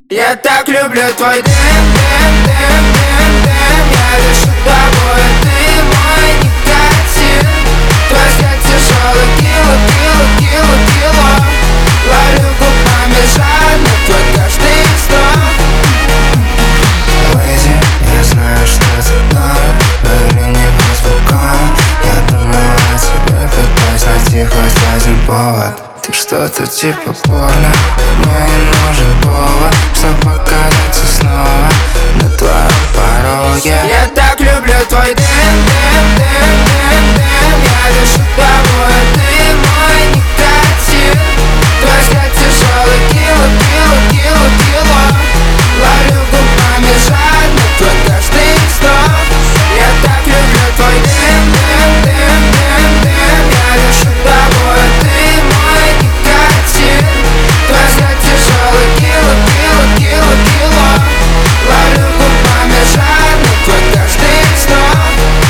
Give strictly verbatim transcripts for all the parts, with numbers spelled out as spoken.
Я так люблю твой дым, дым, дым, дым, дым. Я дышу тобой, ты мой никотин. Твой взгляд тяжелый, кило, кило, кило, кило. Ловлю губами жадно твой каждый вздох. Лэйзи, я знаю, что ты мною, говорю не по звукам. Я думаю о тебе, пытаюсь найти хоть один повод. Ты что-то типа порно, мне не нужен повод, чтоб показаться снова на твоем пороге. Я так люблю твой дым, дым, дым, дым, дым. Я дышу тобой, ты мой никотин. Твой взгляд тяжелый, кило, кило, кило, кило. Ловлю губами жадно твой каждый вздох. Я так люблю твой дым, дым, дым, дым, дым. Я дышу тобой, ты мой никотин. Твой взгляд тяжелый, кило, кило, кило, кило. Ловлю губами жадно твой каждый вздох.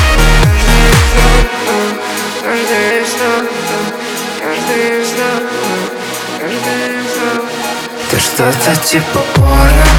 Каждый вздох, каждый вздох, каждый вздох. Ты что-то типа порно,